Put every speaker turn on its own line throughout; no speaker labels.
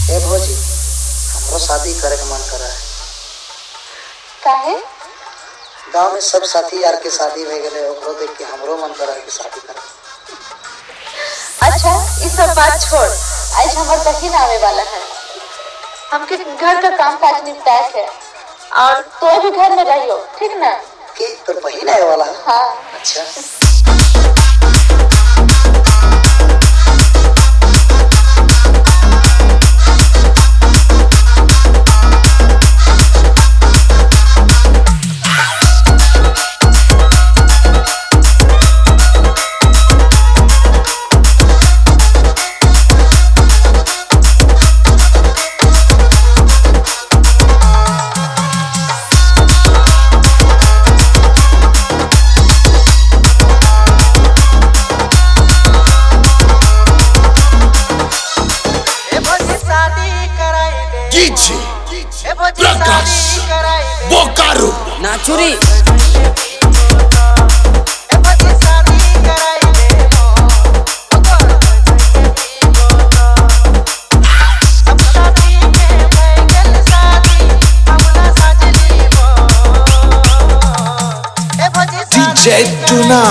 ए भौजी, हमरो शादी करे के मन कर रहा है।
काहे?
गांव में सब साथी यार के शादी हो गए, ओकरो देख के हमरो मन कर रहा है कि शादी करे।
अच्छा, इस सब बात छोड़, आज हमार बहिन आवे वाला है। हमके घर का काम काज निपटाए है और तो भी घर में रहियो, ठीक ना?
कि तोर बहिन आवे वाला है?
हाँ।
अच्छा।
Prakash Bokaro
नाचुरी
DJ Tuna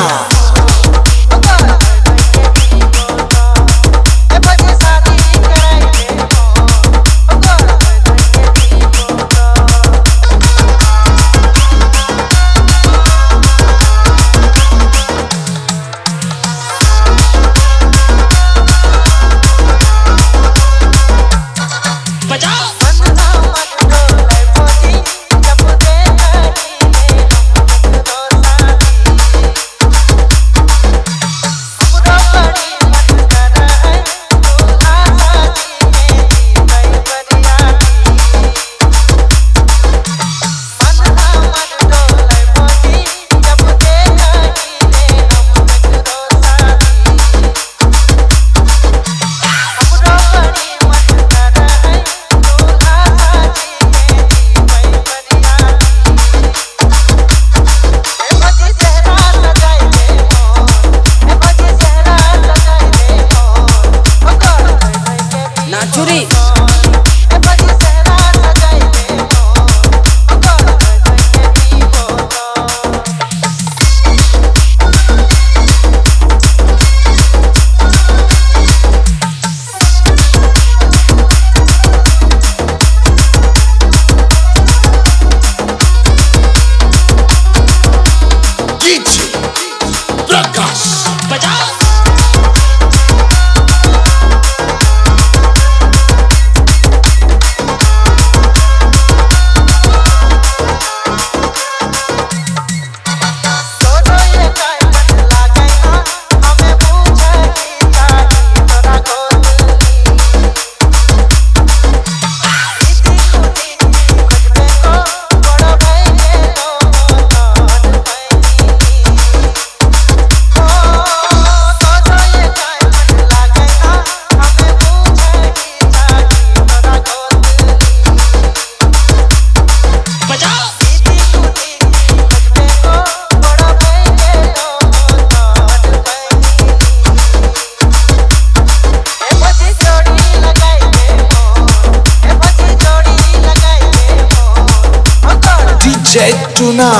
DJ Tuna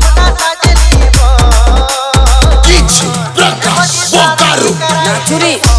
DJ Prakash Bokaru Natsuri